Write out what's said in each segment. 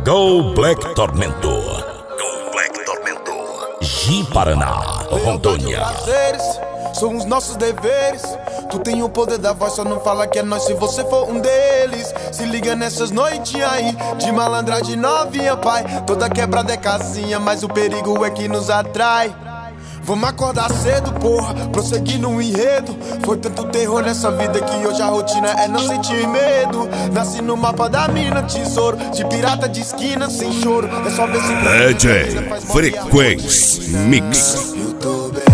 Go Black Tormento. Go Black Tormento. Ji Paraná, Rondônia. São os nossos deveres. Tu tem o poder da voz, só não fala que é nós se você for um deles. Se liga nessas noitinhas aí, de malandragem novinha, pai. Toda quebrada é casinha, mas o perigo é que nos atrai. Vamos acordar cedo, porra, prosseguir no enredo. Foi tanto terror nessa vida que hoje a rotina é não sentir medo. Nasci no mapa da mina, tesouro, de pirata de esquina, sem choro. É só ver se DJ Frequência Mix. eu tô bem,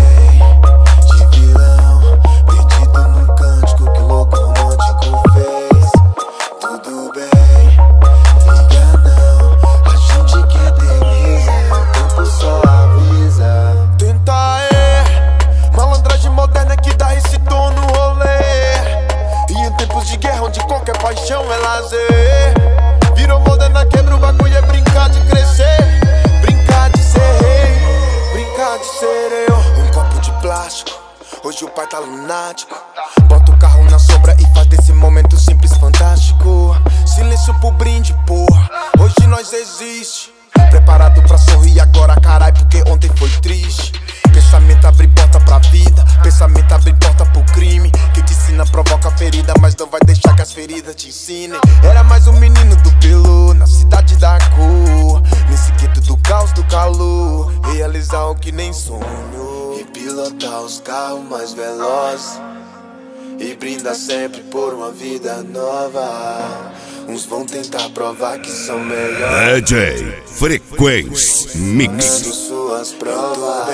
de vilão, perdido num cântico que o louco romântico fez. Tudo bem, liga não, a gente quer delícia, o tempo só avisa. Tenta malandragem moderna que dá esse tom no rolê. E em tempos de guerra onde qualquer paixão é lazer, virou moderna, quebra o bagulho, é brincar de crescer. Brincar de ser rei, brincar de ser eu. Um copo de plástico, hoje o pai tá lunático. Bota o carro na sombra e faz desse momento simples fantástico. Silêncio pro brinde, porra, hoje nós existe. Preparado pra sorrir agora, carai, porque ontem foi triste. Pensamento abre porta pra vida, pensamento abre porta pro crime. Quem te ensina provoca ferida, mas não vai deixar que as feridas te ensinem. Era mais um menino do pelo, na cidade da cor, nesse gueto do caos, do calor. Realizar o que nem sonho e pilotar os carros mais velozes. E brinda sempre por uma vida nova. Uns vão tentar provar que são melhores. DJ Frequência Mix. Suas provas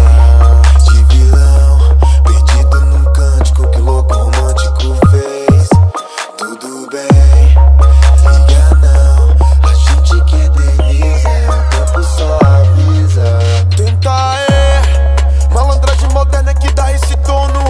de vilão, perdido num cântico que o louco romântico fez. Tudo bem, liga não, a gente quer delícia, o tempo só avisa. Tenta malandragem moderna que dá esse tom no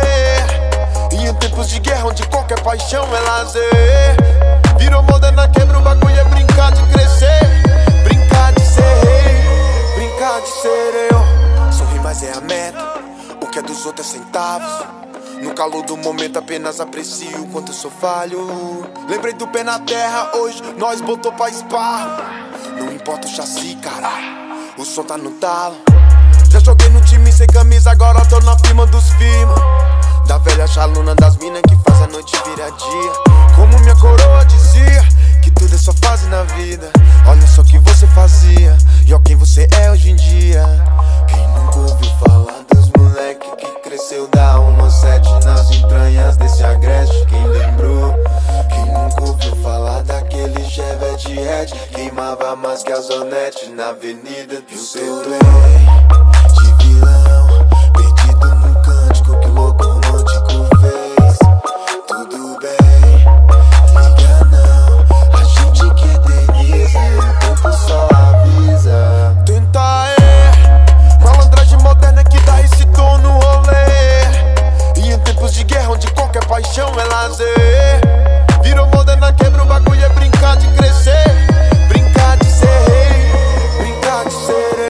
rolê. E em tempos de guerra onde qualquer paixão é lazer, virou moderna, quebra o bagulho, é brincar de crescer. Brincar de ser rei, brincar de ser eu. Sorrir, mas é a meta, o que é dos outros é centavos. No calor do momento apenas aprecio o quanto eu sou falho. Lembrei do pé na terra, hoje nós botou pra esparro. Não importa o chassi, caralho, o som tá no talo. Já joguei no time sem camisa, agora tô na firma dos firma. Da velha chaluna das minas que faz a noite virar dia. Como minha coroa dizia, que tudo é só fase na vida. Olha só o que você fazia e ó quem você é hoje em dia. Quem nunca ouviu falar dos moleque que cresceu da 17 nas entranhas desse agreste? Quem lembrou? Quem nunca ouviu falar daquele Chevette Red? Queimava mais que a Zonete na avenida do seu bem. De vilão, perdido num cântico que o louco romântico fez. Tudo bem, liga não, a gente quer delícia, o tempo só avisa. Tenta malandragem moderna que dá esse tom no rolê. E em tempos de guerra onde qualquer paixão é lazer,